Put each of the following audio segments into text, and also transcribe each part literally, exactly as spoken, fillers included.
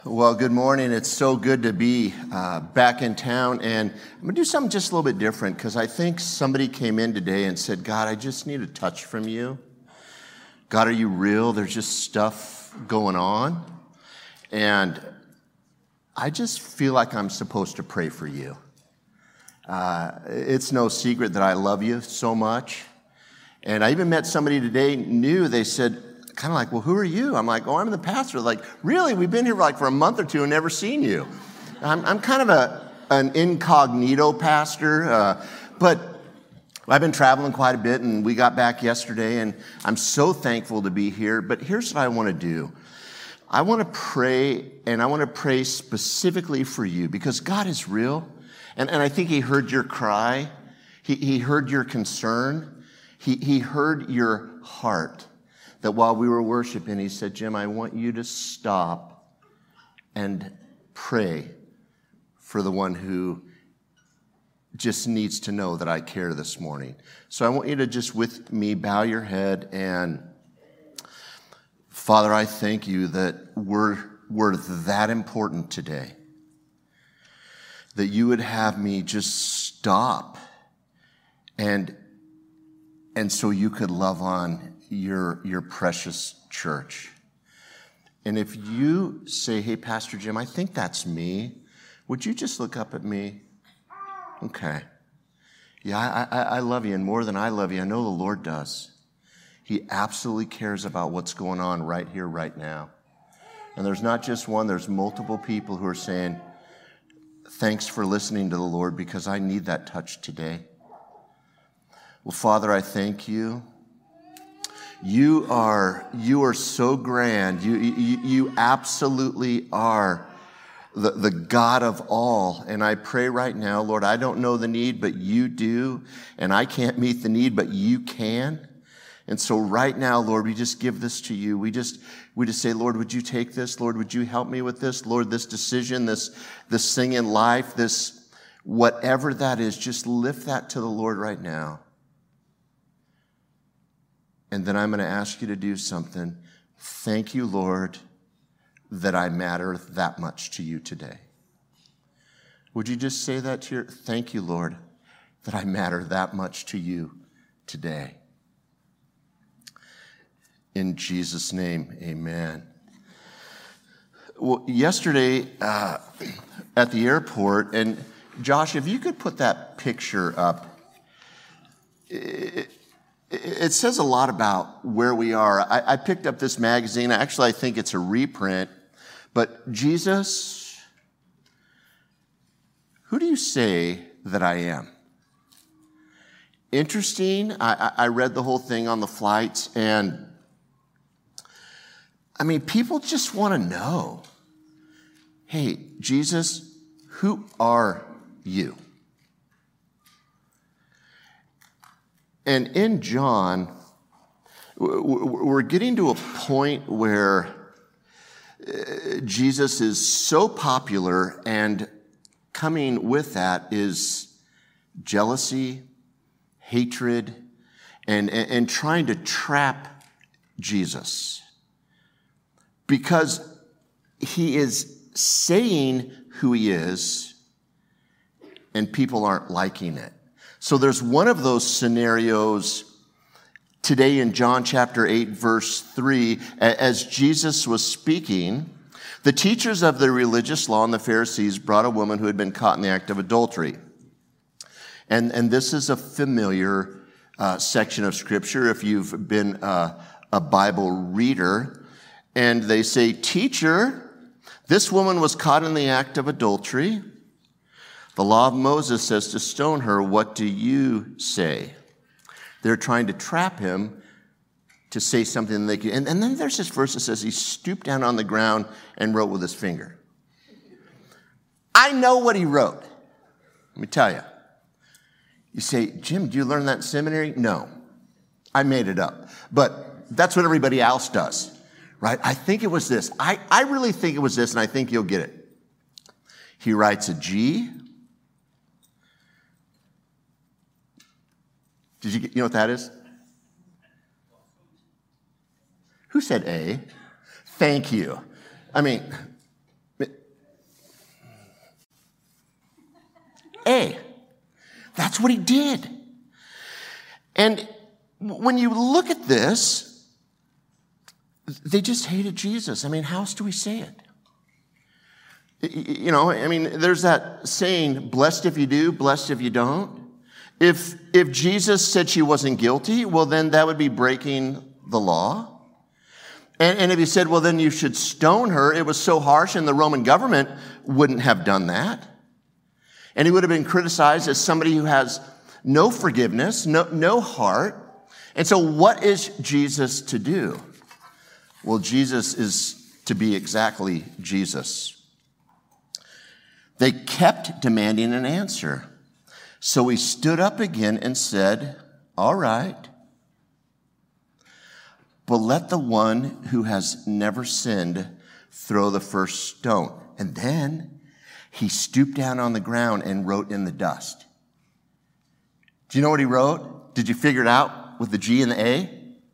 Well, good morning. It's so good to be uh, back in town, and I'm going to do something just a little bit different because I think somebody came in today and said, God, I just need a touch from you. God, are you real? There's just stuff going on, and I just feel like I'm supposed to pray for you. Uh, it's no secret that I love you so much, and I even met somebody today new. They said, kind of like, well, who are you? I'm like, oh, I'm the pastor. Like, really? We've been here like for a month or two and never seen you. I'm, I'm kind of a an incognito pastor, uh, but I've been traveling quite a bit, and we got back yesterday, and I'm so thankful to be here. But here's what I want to do. I want to pray, and I want to pray specifically for you because God is real, and, and I think he heard your cry. He, he heard your concern. He, he heard your heart. That while we were worshiping, he said, Jim, I want you to stop and pray for the one who just needs to know that I care this morning. So I want you to just with me bow your head, and Father, I thank you that we're, we're that important today. That you would have me just stop and, and so you could love on your your precious church. And if you say, hey, Pastor Jim, I think that's me, would you just look up at me? Okay. Yeah, I, I, I love you, and more than I love you, I know the Lord does. He absolutely cares about what's going on right here, right now. And there's not just one, there's multiple people who are saying, thanks for listening to the Lord because I need that touch today. Well, Father, I thank you. You are, you are so grand. You, you, you absolutely are the, the God of all. And I pray right now, Lord, I don't know the need, but you do. And I can't meet the need, but you can. And so right now, Lord, we just give this to you. We just, we just say, Lord, would you take this? Lord, would you help me with this? Lord, this decision, this, this thing in life, this, whatever that is, just lift that to the Lord right now. And then I'm going to ask you to do something. Thank you, Lord, that I matter that much to you today. Would you just say that to your, thank you, Lord, that I matter that much to you today. In Jesus' name, amen. Well, yesterday uh, at the airport, and Josh, if you could put that picture up, it, It says a lot about where we are. I, I picked up this magazine. Actually, I think it's a reprint. But Jesus, who do you say that I am? Interesting. I, I read the whole thing on the flights, and I mean, people just want to know, hey, Jesus, who are you? And in John, we're getting to a point where Jesus is so popular, and coming with that is jealousy, hatred, and, and trying to trap Jesus. Because he is saying who he is, and people aren't liking it. So there's one of those scenarios today in John chapter eight, verse three, as Jesus was speaking, the teachers of the religious law and the Pharisees brought a woman who had been caught in the act of adultery. And, and this is a familiar uh, section of Scripture if you've been uh, a Bible reader. And they say, teacher, this woman was caught in the act of adultery. The law of Moses says to stone her. What do you say? They're trying to trap him to say something they can. And, and then there's this verse that says he stooped down on the ground and wrote with his finger. I know what he wrote. Let me tell you. You say, Jim, do you learn that in seminary? No. I made it up. But that's what everybody else does, right? I think it was this. I, I really think it was this, and I think you'll get it. He writes a G. Did you get, you know what that is? Who said A? Thank you. I mean, A. That's what he did. And when you look at this, they just hated Jesus. I mean, how else do we say it? You know, I mean, there's that saying, blessed if you do, blessed if you don't. If, if Jesus said she wasn't guilty, well, then that would be breaking the law. And, and if he said, well, then you should stone her, it was so harsh, and the Roman government wouldn't have done that. And he would have been criticized as somebody who has no forgiveness, no, no heart. And so what is Jesus to do? Well, Jesus is to be exactly Jesus. They kept demanding an answer. So he stood up again and said, all right, but let the one who has never sinned throw the first stone. And then he stooped down on the ground and wrote in the dust. Do you know what he wrote? Did you figure it out with the G and the A?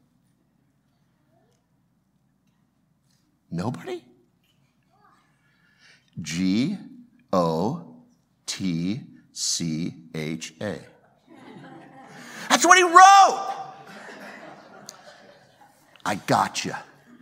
Nobody? G O T C H A. That's what he wrote. I gotcha.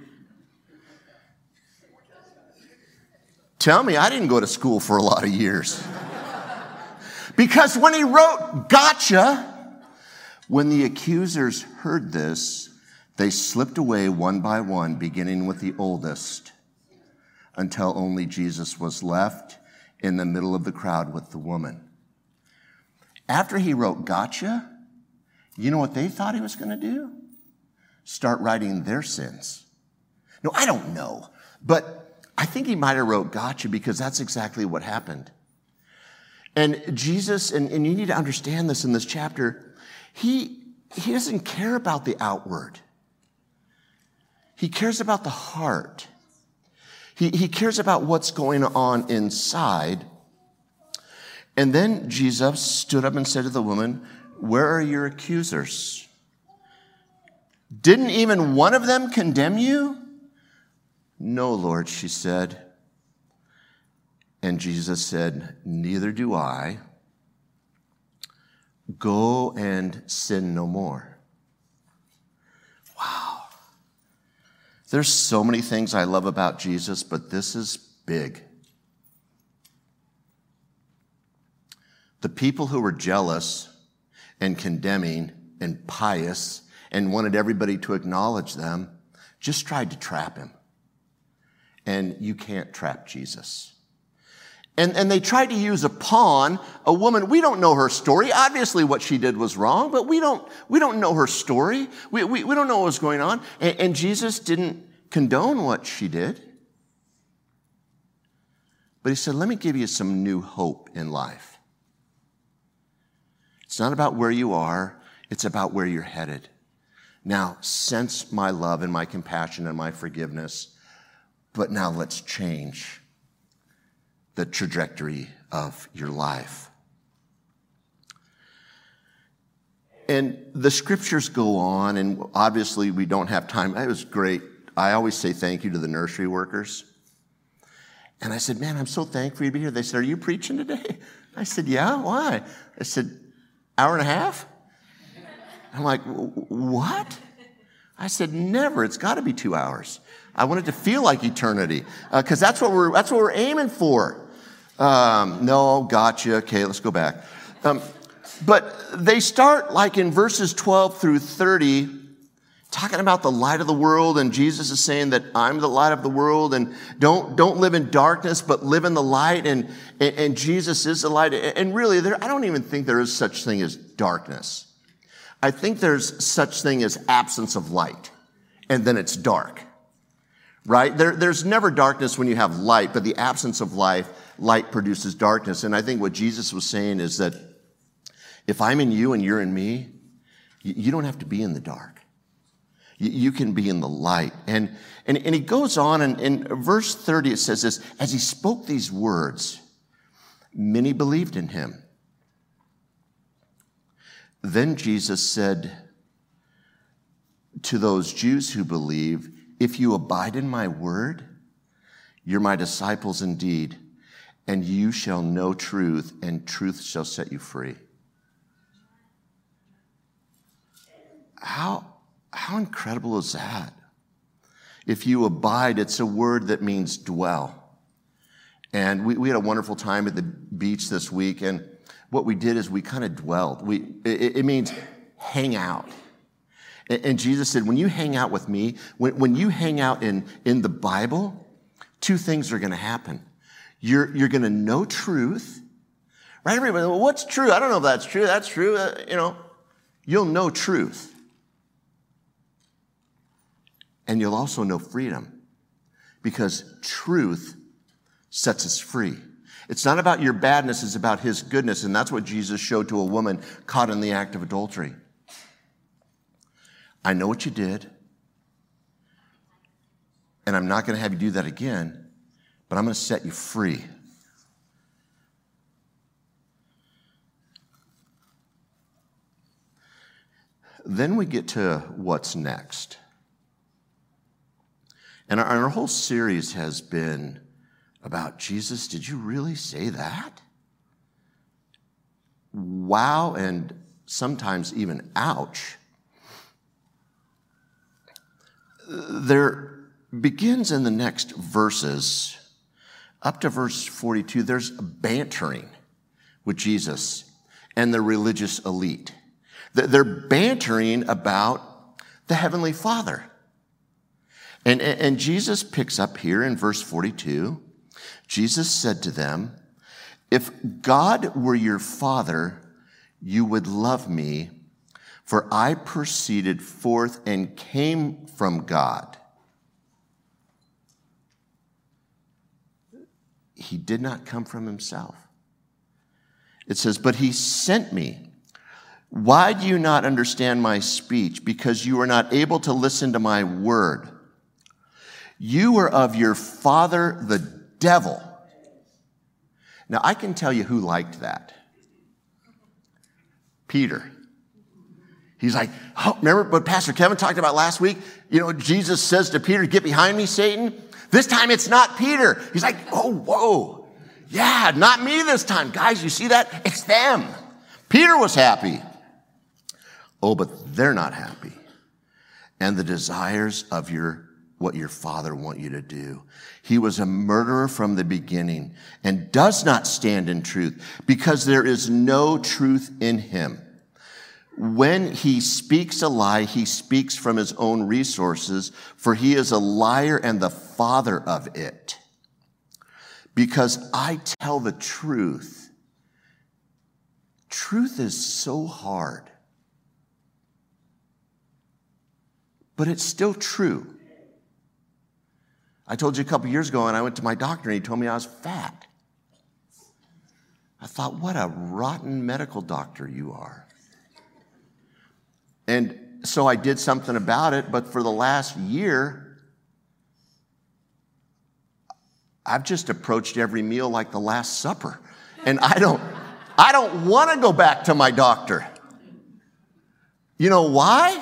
Tell me, I didn't go to school for a lot of years. Because when he wrote gotcha, when the accusers heard this, they slipped away one by one, beginning with the oldest, until only Jesus was left in the middle of the crowd with the woman. After he wrote gotcha, you know what they thought he was going to do? Start writing their sins. No, I don't know. But I think he might have wrote gotcha because that's exactly what happened. And Jesus, and, and you need to understand this in this chapter, he, he doesn't care about the outward. He cares about the heart. He, he cares about what's going on inside. And then Jesus stood up and said to the woman, where are your accusers? Didn't even one of them condemn you? No, Lord, she said. And Jesus said, neither do I. Go and sin no more. Wow. There's so many things I love about Jesus, but this is big. The people who were jealous and condemning and pious and wanted everybody to acknowledge them just tried to trap him. And you can't trap Jesus. And, and they tried to use a pawn, a woman. We don't know her story. Obviously what she did was wrong, but we don't, we don't know her story. We, we, we don't know what was going on. And, and Jesus didn't condone what she did. But he said, let me give you some new hope in life. It's not about where you are. It's about where you're headed. Now, sense my love and my compassion and my forgiveness. But now let's change the trajectory of your life. And the scriptures go on, and obviously we don't have time. It was great. I always say thank you to the nursery workers. And I said, man, I'm so thankful for you to be here. They said, are you preaching today? I said, yeah, why? I said, hour and a half? I'm like, what? I said, never. It's got to be two hours. I want it to feel like eternity, because uh, that's what we're that's what we're aiming for. Um, no, gotcha. Okay, let's go back. Um, but they start like in verses twelve through thirty, talking about the light of the world, and Jesus is saying that I'm the light of the world, and don't don't live in darkness, but live in the light, and and, and Jesus is the light. And really, there I don't even think there is such thing as darkness. I think there's such thing as absence of light, and then it's dark. Right? There, there's never darkness when you have light, but the absence of life, light produces darkness. And I think what Jesus was saying is that if I'm in you and you're in me, you, you don't have to be in the dark. You, you can be in the light. And, and, and he goes on, and in verse thirty, it says this, as he spoke these words, many believed in him. Then Jesus said to those Jews who believe, if you abide in my word, you're my disciples indeed, and you shall know truth, and truth shall set you free. How, how incredible is that? If you abide, it's a word that means dwell. And we, we had a wonderful time at the beach this week, and what we did is we kind of dwelled. We, it, it means hang out. And, and Jesus said, when you hang out with me, when, when you hang out in, in the Bible, two things are going to happen. You're, you're going to know truth, right? Everybody, well, what's true? I don't know if that's true. That's true. Uh, you know, you'll know truth. And you'll also know freedom, because truth sets us free. It's not about your badness, it's about his goodness. And that's what Jesus showed to a woman caught in the act of adultery. I know what you did, and I'm not going to have you do that again, but I'm going to set you free. Then we get to what's next. And our, our whole series has been about, Jesus, did you really say that? Wow, and sometimes even ouch. There begins in the next verses, up to verse forty-two, there's bantering with Jesus and the religious elite. They're bantering about the Heavenly Father. And, and Jesus picks up here in verse forty-two. Jesus said to them, if God were your Father, you would love me, for I proceeded forth and came from God. He did not come from himself. It says, but he sent me. Why do you not understand my speech? Because you are not able to listen to my word. You are of your father, the devil. Now, I can tell you who liked that. Peter. He's like, oh, remember what Pastor Kevin talked about last week? You know, Jesus says to Peter, get behind me, Satan. This time it's not Peter. He's like, oh, whoa. Yeah, not me this time. Guys, you see that? It's them. Peter was happy. Oh, but they're not happy. And the desires of your what your father want you to do. He was a murderer from the beginning and does not stand in truth, because there is no truth in him. When he speaks a lie, he speaks from his own resources, for he is a liar and the father of it. Because I tell the truth. Truth is so hard. But it's still true. I told you a couple years ago, and I went to my doctor, and he told me I was fat. I thought, what a rotten medical doctor you are. And so I did something about it, but for the last year, I've just approached every meal like the Last Supper. And I don't, I don't want to go back to my doctor. You know why?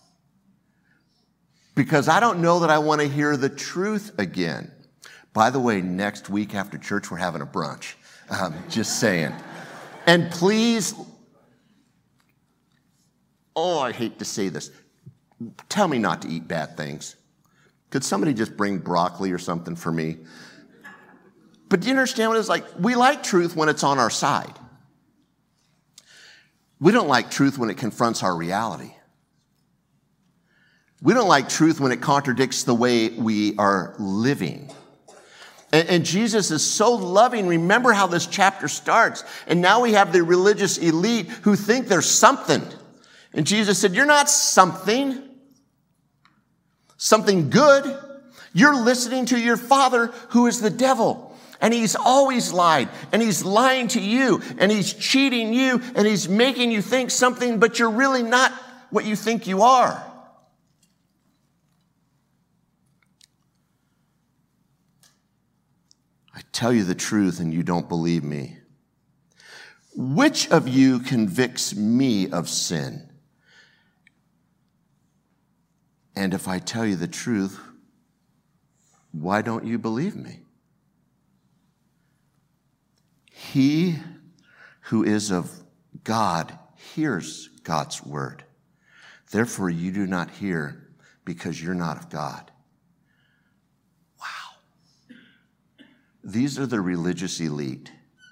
Because I don't know that I want to hear the truth again. By the way, next week after church, we're having a brunch. Um, just saying. And please, oh, I hate to say this. Tell me not to eat bad things. Could somebody just bring broccoli or something for me? But do you understand what it's like? We like truth when it's on our side. We don't like truth when it confronts our reality. We don't like truth when it contradicts the way we are living. And, and Jesus is so loving. Remember how this chapter starts. And now we have the religious elite who think they're something. And Jesus said, you're not something. Something good. You're listening to your father, who is the devil. And he's always lied. And he's lying to you. And he's cheating you. And he's making you think something, but you're really not what you think you are. I tell you the truth and you don't believe me. Which of you convicts me of sin? And if I tell you the truth, why don't you believe me? He who is of God hears God's word. Therefore, you do not hear because you're not of God. Wow. These are the religious elite.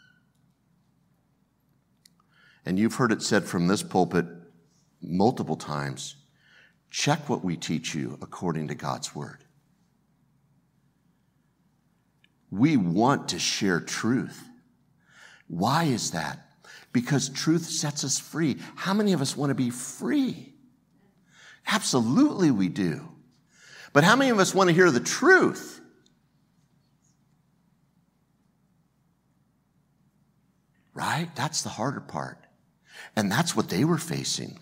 And you've heard it said from this pulpit multiple times, check what we teach you according to God's word. We want to share truth. Why is that? Because truth sets us free. How many of us want to be free? Absolutely we do. But how many of us want to hear the truth? Right? That's the harder part. And that's what they were facing.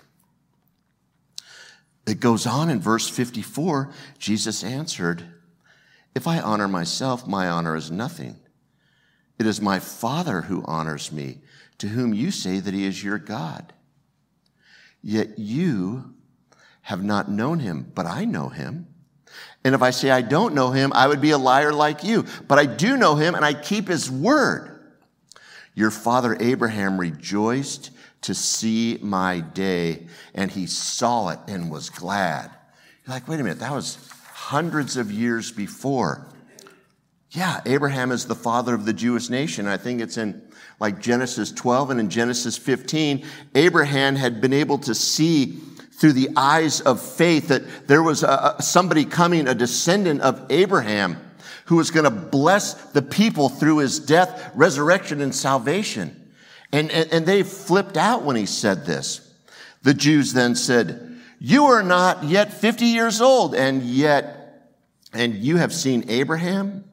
It goes on in verse fifty-four, Jesus answered, if I honor myself, my honor is nothing. It is my Father who honors me, to whom you say that he is your God. Yet you have not known him, but I know him. And if I say I don't know him, I would be a liar like you. But I do know him, and I keep his word. Your father Abraham rejoiced to see my day, and he saw it and was glad. You're like, wait a minute, that was hundreds of years before. Yeah, Abraham is the father of the Jewish nation. I think it's in like Genesis twelve and in Genesis fifteen. Abraham had been able to see through the eyes of faith that there was a, somebody coming, a descendant of Abraham, who was going to bless the people through his death, resurrection, and salvation. And, and, and they flipped out when he said this. The Jews then said, you are not yet fifty years old, and yet, and you have seen Abraham?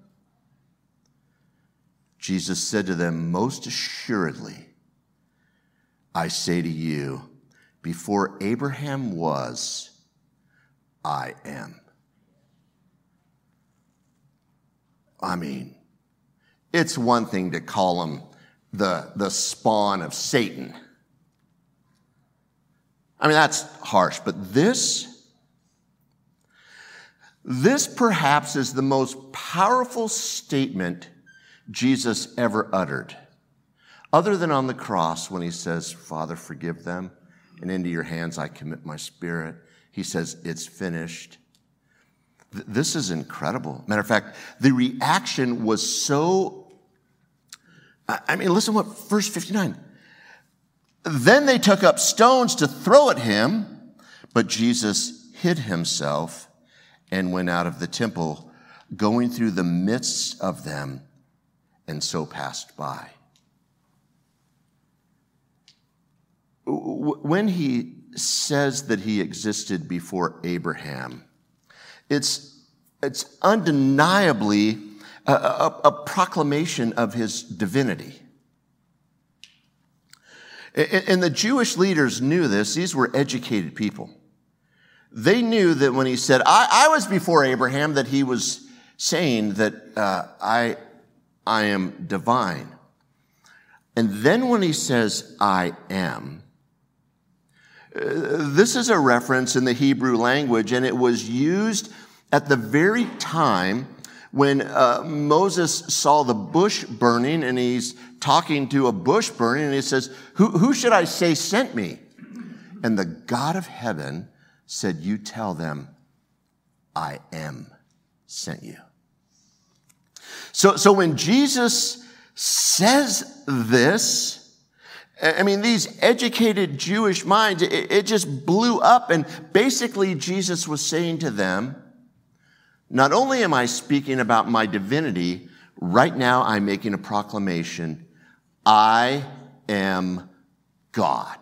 Jesus said to them, most assuredly, I say to you, before Abraham was, I am. I mean, it's one thing to call him the, the spawn of Satan. I mean, that's harsh, but this, this perhaps is the most powerful statement Jesus ever uttered, other than on the cross when he says, Father, forgive them, and into your hands I commit my spirit. He says, it's finished. Th- this is incredible. Matter of fact, the reaction was so, I mean, listen what, verse fifty-nine. Then they took up stones to throw at him, but Jesus hid himself and went out of the temple, going through the midst of them, and so passed by. When he says that he existed before Abraham, it's, it's undeniably a, a, a proclamation of his divinity. And the Jewish leaders knew this. These were educated people. They knew that when he said, I, I was before Abraham, that he was saying that uh, I, I am divine. And then when he says, I am, uh, this is a reference in the Hebrew language, and it was used at the very time when uh, Moses saw the bush burning, and he's talking to a bush burning, and he says, who, who should I say sent me? And the God of heaven said, you tell them, I am sent you. So, so when Jesus says this, I mean, these educated Jewish minds, it, it just blew up, and basically Jesus was saying to them, not only am I speaking about my divinity, right now I'm making a proclamation, I am God.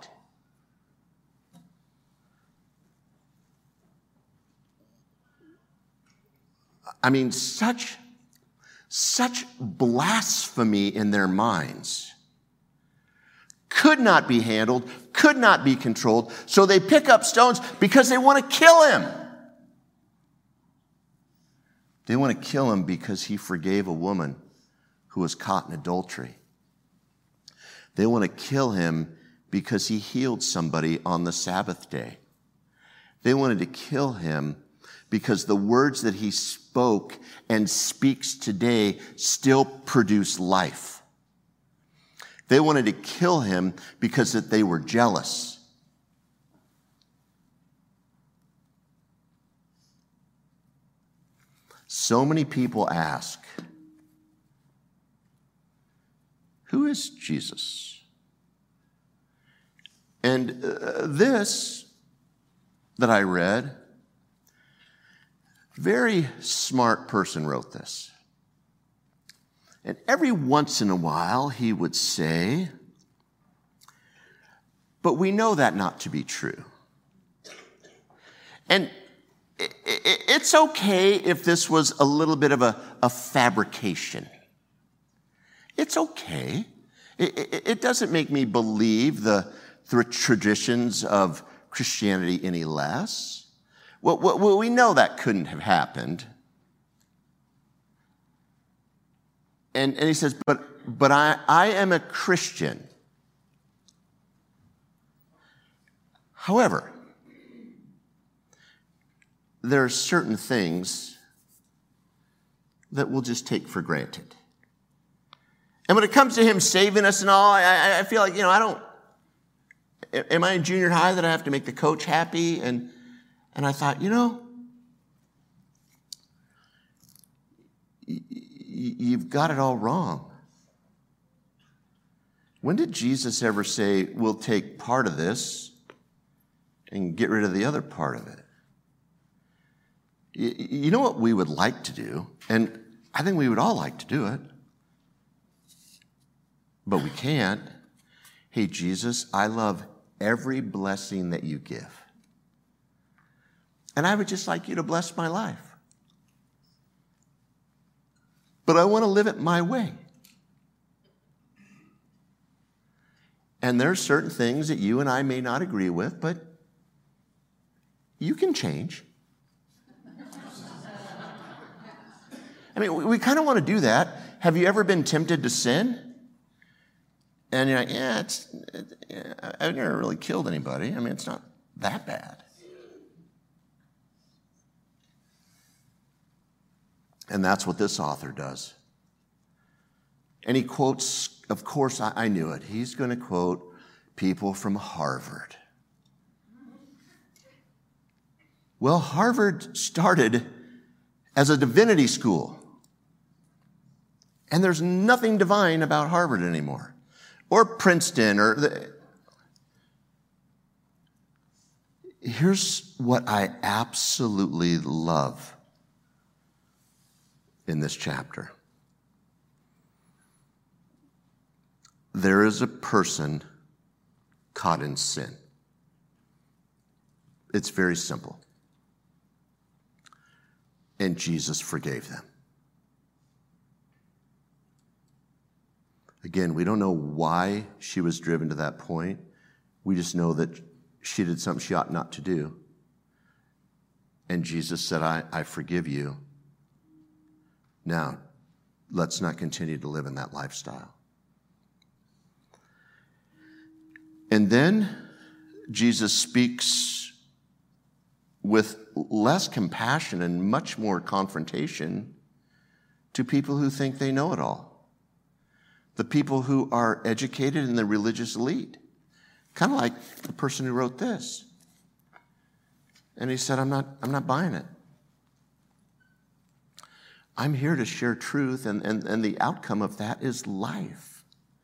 I mean, such, such blasphemy in their minds could not be handled, could not be controlled, so they pick up stones because they want to kill him. They want to kill him because he forgave a woman who was caught in adultery. They want to kill him because he healed somebody on the Sabbath day. They wanted to kill him because the words that he spoke and speaks today still produce life. They wanted to kill him because that they were jealous. So many people ask, who is Jesus? And uh, this that I read, very smart person wrote this. And every once in a while he would say, but we know that not to be true. And it's okay if this was a little bit of a, a fabrication. It's okay. It, it, it doesn't make me believe the, the traditions of Christianity any less. Well, well, we know that couldn't have happened. And, and he says, but, but I, I am a Christian. However, there are certain things that we'll just take for granted. And when it comes to him saving us and all, I, I feel like, you know, I don't, am I in junior high that I have to make the coach happy? And, and I thought, you know, you've got it all wrong. When did Jesus ever say, we'll take part of this and get rid of the other part of it? You know what we would like to do, and I think we would all like to do it, but we can't. Hey, Jesus, I love every blessing that you give. And I would just like you to bless my life. But I want to live it my way. And there are certain things that you and I may not agree with, but you can change. I mean, we, we kind of want to do that. Have you ever been tempted to sin? And you're like, yeah, it's, it, yeah, I've never really killed anybody. I mean, it's not that bad. And that's what this author does. And he quotes, of course, I, I knew it. He's going to quote people from Harvard. Well, Harvard started as a divinity school. And there's nothing divine about Harvard anymore. Or Princeton, or the... Here's what I absolutely love in this chapter. There is a person caught in sin. It's very simple. And Jesus forgave them. Again, we don't know why she was driven to that point. We just know that she did something she ought not to do. And Jesus said, I, I forgive you. Now, let's not continue to live in that lifestyle. And then Jesus speaks with less compassion and much more confrontation to people who think they know it all. The people who are educated in the religious elite. Kind of like the person who wrote this. And he said, I'm not, I'm not buying it. I'm here to share truth, and, and, and the outcome of that is life.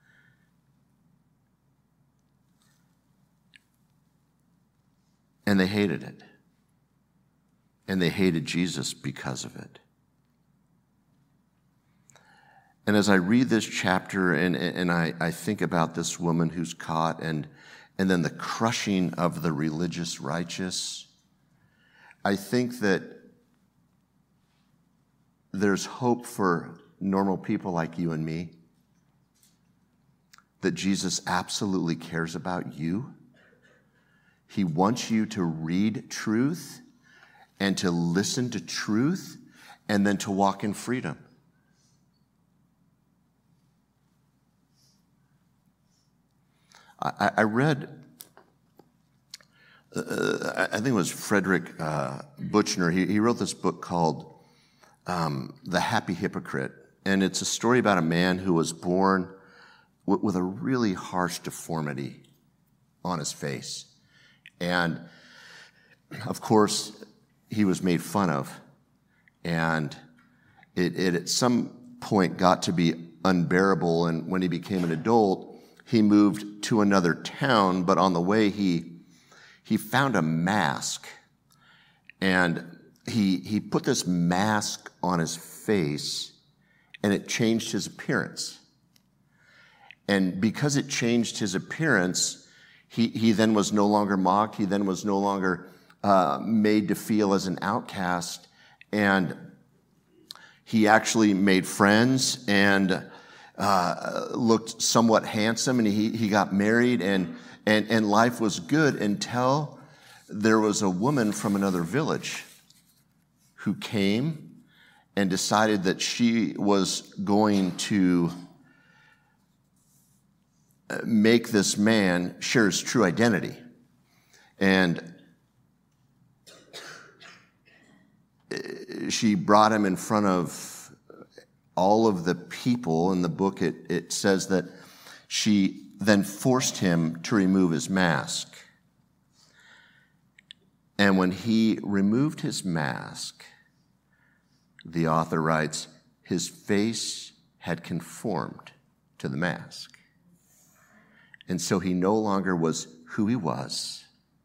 And they hated it. And they hated Jesus because of it. And as I read this chapter and, and I, I think about this woman who's caught and, and then the crushing of the religious righteous, I think that there's hope for normal people like you and me, that Jesus absolutely cares about you. He wants you to read truth and to listen to truth and then to walk in freedom. I, I read, uh, I think it was Frederick uh, Buechner. He, he wrote this book called um, The Happy Hypocrite. And it's a story about a man who was born with a really harsh deformity on his face. And of course, he was made fun of. And it, it at some point got to be unbearable. And when he became an adult, he moved to another town. But on the way, he, he found a mask. And he, he put this mask on his face, and it changed his appearance. And because it changed his appearance, he, he then was no longer mocked. He then was no longer uh, made to feel as an outcast. And he actually made friends and uh, looked somewhat handsome. And he, he got married, and, and, and life was good until there was a woman from another village who came and decided that she was going to make this man share his true identity. And she brought him in front of all of the people. In the book, it, it says that she then forced him to remove his mask. And when he removed his mask, the author writes, his face had conformed to the mask. And so he no longer was who he was.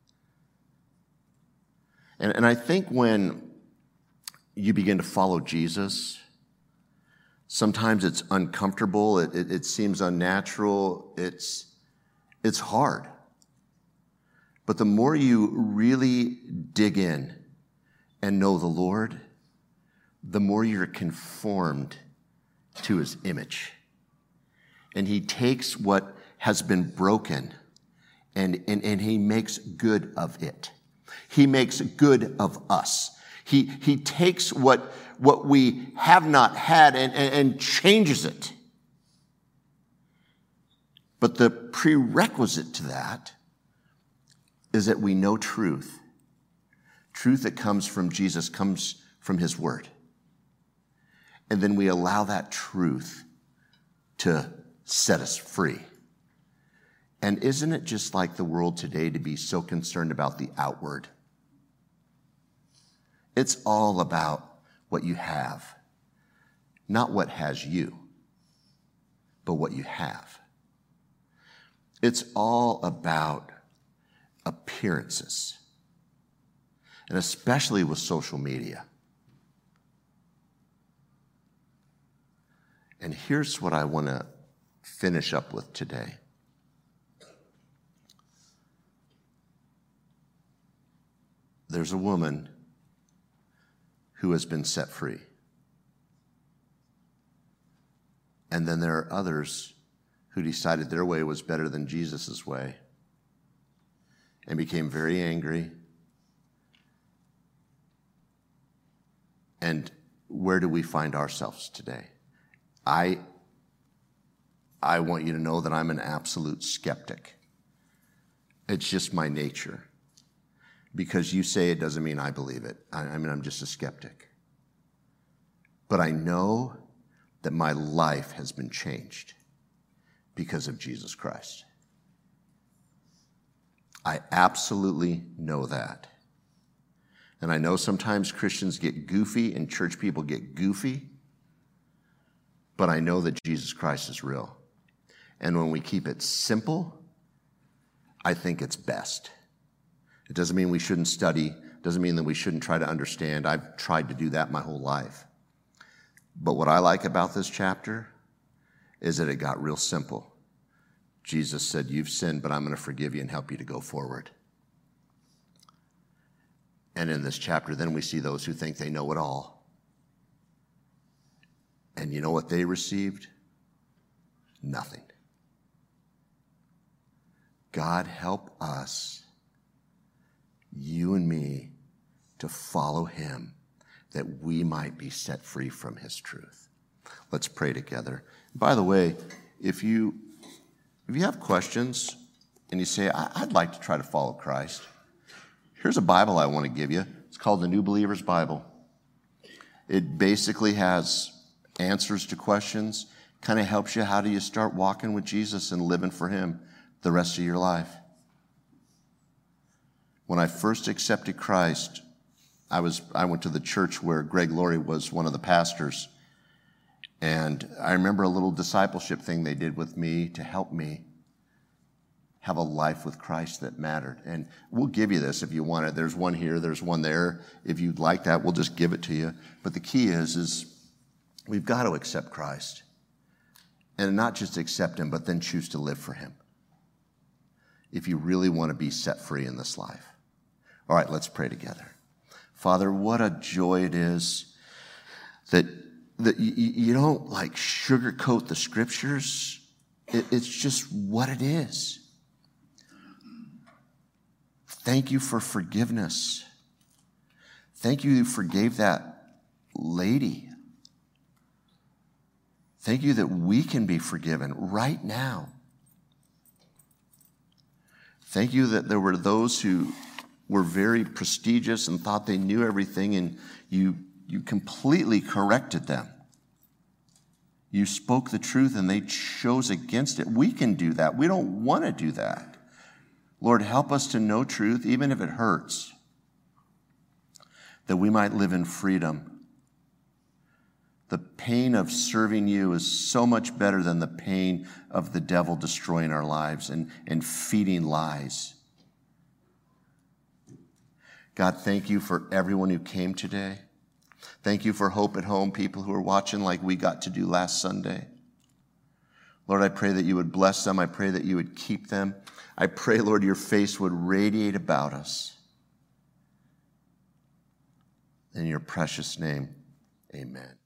And, and I think when you begin to follow Jesus, sometimes it's uncomfortable. It, it, it seems unnatural. It's, it's hard. But the more you really dig in and know the Lord, the more you're conformed to his image. And he takes what has been broken, and, and, and he makes good of it. He makes good of us. He, he takes what, what we have not had and, and, and changes it. But the prerequisite to that is that we know truth. Truth that comes from Jesus comes from his word. And then we allow that truth to set us free. And isn't it just like the world today to be so concerned about the outward? It's all about what you have, not what has you, but what you have. It's all about appearances, and especially with social media. And here's what I want to finish up with today. There's a woman who has been set free. And then there are others who decided their way was better than Jesus' way and became very angry. And where do we find ourselves today? I, I want you to know that I'm an absolute skeptic. It's just my nature. Because you say it doesn't mean I believe it. I, I mean, I'm just a skeptic. But I know that my life has been changed because of Jesus Christ. I absolutely know that. And I know sometimes Christians get goofy and church people get goofy, but I know that Jesus Christ is real. And when we keep it simple, I think it's best. It doesn't mean we shouldn't study. Doesn't mean that we shouldn't try to understand. I've tried to do that my whole life. But what I like about this chapter is that it got real simple. Jesus said, you've sinned, but I'm going to forgive you and help you to go forward. And in this chapter, then we see those who think they know it all. And you know what they received? Nothing. God help us, you and me, to follow him, that we might be set free from his truth. Let's pray together. By the way, if you if you have questions and you say, I'd like to try to follow Christ, here's a Bible I want to give you. It's called the New Believer's Bible. It basically has answers to questions, kind of helps you. How do you start walking with Jesus and living for him the rest of your life? When I first accepted Christ, I was I went to the church where Greg Laurie was one of the pastors. And I remember a little discipleship thing they did with me to help me have a life with Christ that mattered. And we'll give you this if you want it. There's one here, there's one there. If you'd like that, we'll just give it to you. But the key is, is we've got to accept Christ. And not just accept him, but then choose to live for him. If you really want to be set free in this life. All right, let's pray together. Father, what a joy it is that, that you, you don't like sugarcoat the scriptures. It, it's just what it is. Thank you for forgiveness. Thank you you forgave that lady. Thank you that we can be forgiven right now. Thank you that there were those who were very prestigious and thought they knew everything, and you, you completely corrected them. You spoke the truth and they chose against it. We can do that. We don't want to do that. Lord, help us to know truth, even if it hurts, that we might live in freedom. The pain of serving you is so much better than the pain of the devil destroying our lives and, and feeding lies. God, thank you for everyone who came today. Thank you for Hope at Home, people who are watching like we got to do last Sunday. Lord, I pray that you would bless them. I pray that you would keep them. I pray, Lord, your face would radiate about us. In your precious name, amen.